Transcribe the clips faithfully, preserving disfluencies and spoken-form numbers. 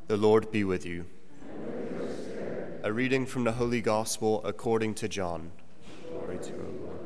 The Lord be with you. A reading from the Holy Gospel according to John. Glory to you, Lord.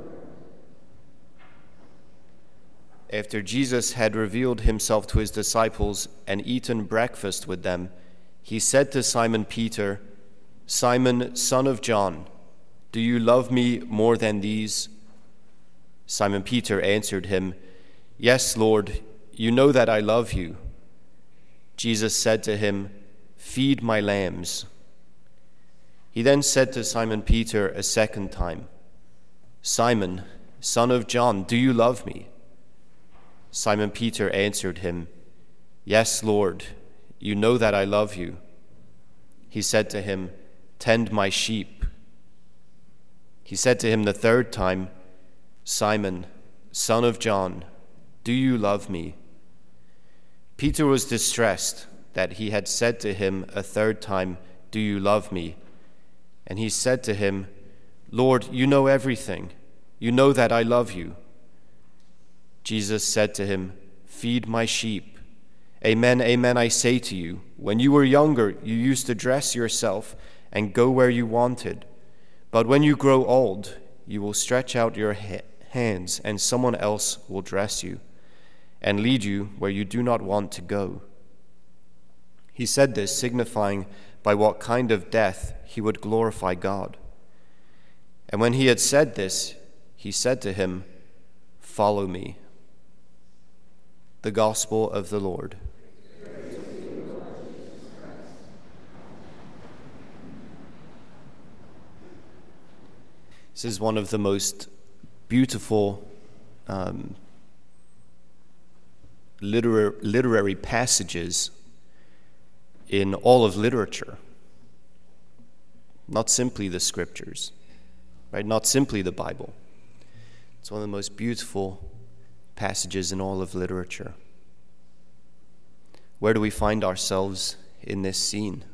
After Jesus had revealed himself to his disciples and eaten breakfast with them, he said to Simon Peter, "Simon, son of John, do you love me more than these?" Simon Peter answered him, "Yes, Lord, you know that I love you." Jesus said to him, "Feed my lambs." He then said to Simon Peter a second time, "Simon, son of John, do you love me?" Simon Peter answered him, "Yes, Lord, you know that I love you." He said to him, "Tend my sheep." He said to him the third time, "Simon, son of John, do you love me?" Peter was distressed that he had said to him a third time, "Do you love me?" And he said to him, "Lord, you know everything. You know that I love you." Jesus said to him, "Feed my sheep. Amen, amen, I say to you, when you were younger, you used to dress yourself and go where you wanted. But when you grow old, you will stretch out your ha- hands, and someone else will dress you and lead you where you do not want to go." He said this, signifying by what kind of death he would glorify God. And when he had said this, he said to him, "Follow me." The Gospel of the Lord. This is one of the most beautiful um, literar- literary passages in all of literature. Not simply the scriptures, right? Not simply the Bible. It's one of the most beautiful passages in all of literature. Where do we find ourselves in this scene?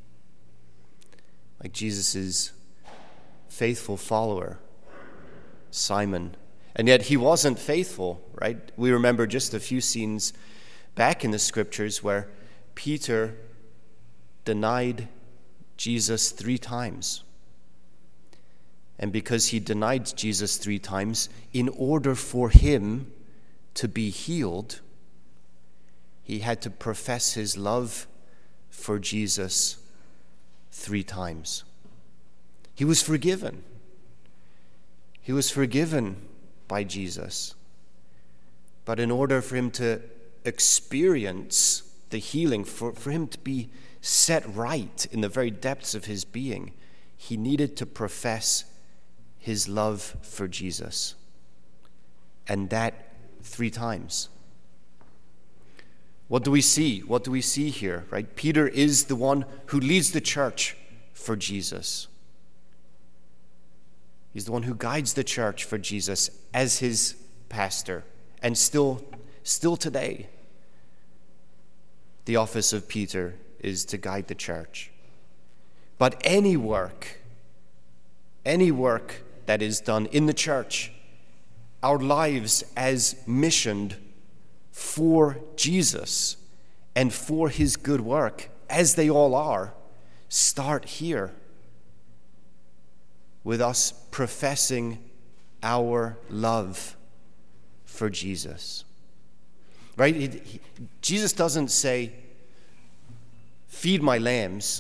Like Jesus' faithful follower, Simon. And yet he wasn't faithful, right? We remember just a few scenes back in the scriptures where Peter denied Jesus three times. And because he denied Jesus three times, in order for him to be healed, he had to profess his love for Jesus three times. He was forgiven. He was forgiven by Jesus. But in order for him to experience the healing, for, for him to be set right in the very depths of his being, he needed to profess his love for Jesus. And that three times. What do we see? What do we see here, right? Peter is the one who leads the church for Jesus. He's the one who guides the church for Jesus as his pastor. And still, still today, the office of Peter is to guide the church. But any work, any work that is done in the church, our lives as missioned for Jesus and for his good work, as they all are, start here with us professing our love for Jesus. Right? He, he, Jesus doesn't say, "Feed my lambs,"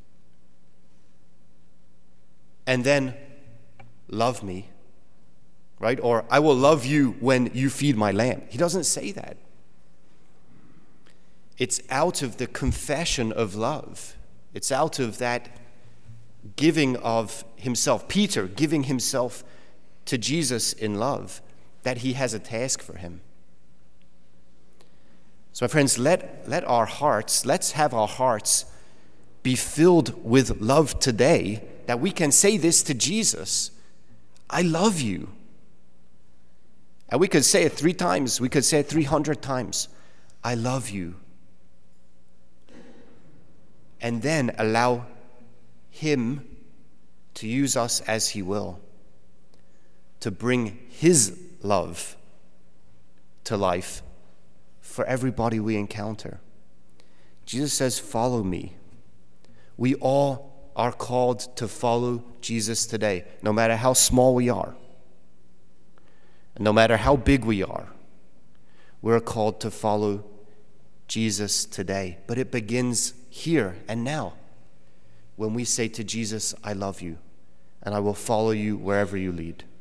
and then love me, right? Or "I will love you when you feed my lamb." He doesn't say that. It's out of the confession of love. It's out of that giving of himself, Peter giving himself to Jesus in love, that he has a task for him. So my friends, let, let our hearts, let's have our hearts be filled with love today, that we can say this to Jesus: "I love you." And we could say it three times, we could say it three hundred times. "I love you." And then allow him to use us as he will, to bring his love to life for everybody we encounter. Jesus says, follow me. We all are called to follow Jesus today, no matter how small we are, and no matter how big we are. We're called to follow Jesus today. But it begins here and now when we say to Jesus, I love you, and I will follow you wherever you lead.